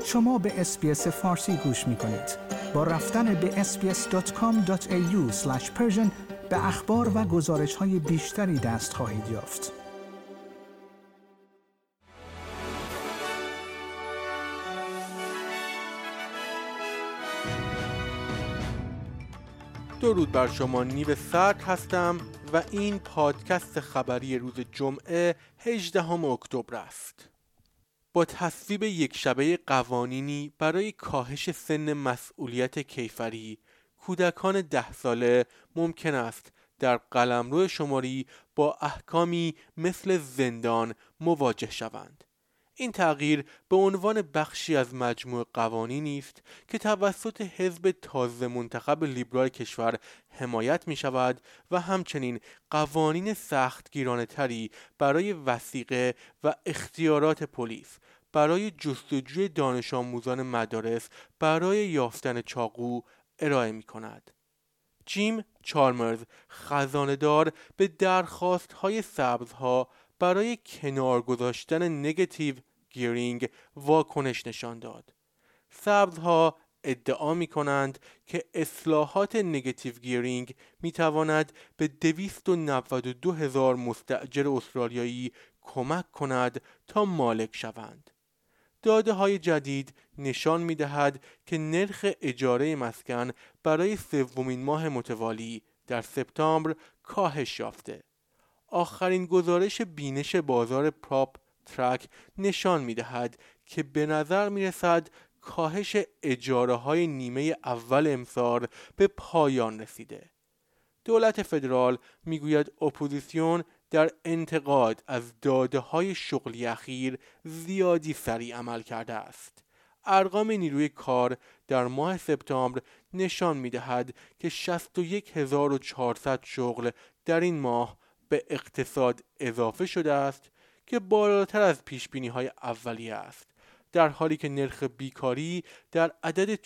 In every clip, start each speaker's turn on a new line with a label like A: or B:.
A: شما به اس‌بی‌اس فارسی گوش می‌کنید. با رفتن به sbs.com.au/persian به اخبار و گزارش‌های بیشتری دست خواهید یافت.
B: درود بر شما، نیو سرد هستم و این پادکست خبری روز جمعه 18 اکتبر است. با تصویب یک شبه قوانینی برای کاهش سن مسئولیت کیفری، کودکان 10 ساله ممکن است در قلمرو شماری با احکامی مثل زندان مواجه شوند. این تغییر به عنوان بخشی از مجموع قوانینی است که توسط حزب تازه منتخب لیبرال کشور حمایت می شود و همچنین قوانین سختگیرانه تری برای وثیقه و اختیارات پلیس، برای جستجوی دانش آموزان مدارس برای یافتن چاقو ارائه می کند. جیم چالمرز، خزانه‌دار، به درخواست‌های سبزها برای کنار گذاشتن نگاتیو گیرینگ واکنش نشان داد. سبزها ادعا می کنند که اصلاحات نگاتیو گیرینگ می تواند به 292,000 مستاجر استرالیایی کمک کند تا مالک شوند. داده های جدید نشان می دهد که نرخ اجاره مسکن برای سومین ماه متوالی در سپتامبر کاهش یافته. آخرین گزارش بینش بازار پراپ ترک نشان می دهد که به نظر می رسد کاهش اجاره های نیمه اول امسال به پایان رسیده. دولت فدرال می گوید اپوزیسیون در انتقاد از داده های شغلی اخیر زیادی سریع عمل کرده است. ارقام نیروی کار در ماه سپتامبر نشان می دهد که 61,400 شغل در این ماه به اقتصاد اضافه شده است که بالاتر از پیشبینی‌های اولیه است، در حالی که نرخ بیکاری در عدد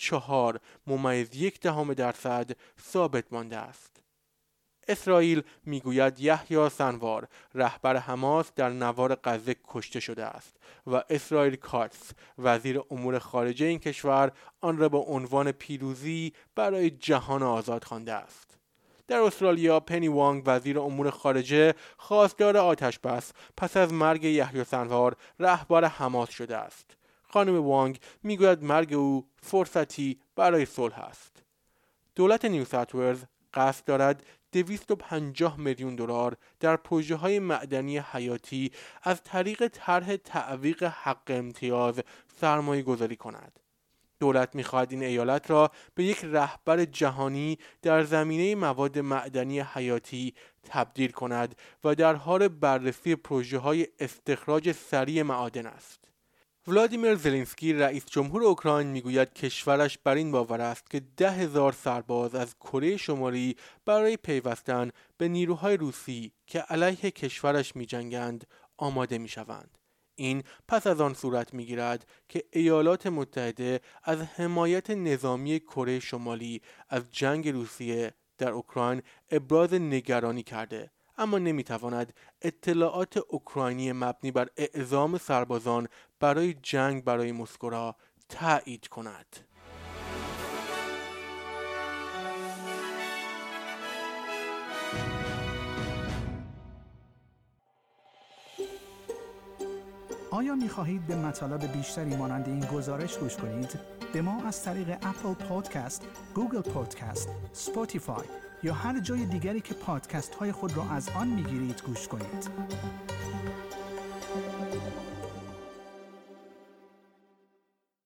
B: 4.1% ثابت مانده است. اسرائیل میگوید یحیی سنوار، رهبر حماس، در نوار غزه کشته شده است و اسرائیل کاتس، وزیر امور خارجه این کشور، آن را به عنوان پیروزی برای جهان آزاد خوانده است. در استرالیا، پنی وانگ، وزیر امور خارجه، خواستار آتش بس پس از مرگ یحیی سنوار، رهبر حماس شده است. خانم وانگ میگوید مرگ او فرصتی برای صلح است. دولت نیو ساوت ولز قصد دارد 250 میلیون دلار در پروژه‌های معدنی حیاتی از طریق طرح تعویق حق امتیاز سرمایه گذاری کند. دولت می‌خواهد این ایالت را به یک رهبر جهانی در زمینه مواد معدنی حیاتی تبدیل کند و در حال بررسی پروژه‌های استخراج سریع معادن است. ولادیمیر زلنسکی، رئیس جمهور اوکراین، میگوید کشورش بر این باور است که 10,000 سرباز از کره شمالی برای پیوستن به نیروهای روسی که علیه کشورش می‌جنگند آماده می‌شوند. این پس از آن صورت می‌گیرد که ایالات متحده از حمایت نظامی کره شمالی از جنگ روسیه در اوکراین ابراز نگرانی کرده، اما نمی‌تواند اطلاعات اوکراینی مبنی بر اعزام سربازان برای جنگ برای مسکو را تایید کند.
A: آیا می‌خواهید به مطالب بیشتری مانند این گزارش گوش کنید؟ به ما از طریق اپل پادکست، گوگل پادکست، اسپاتیفای یا هر جای دیگری که پادکست‌های خود را از آن می‌گیرید گوش کنید.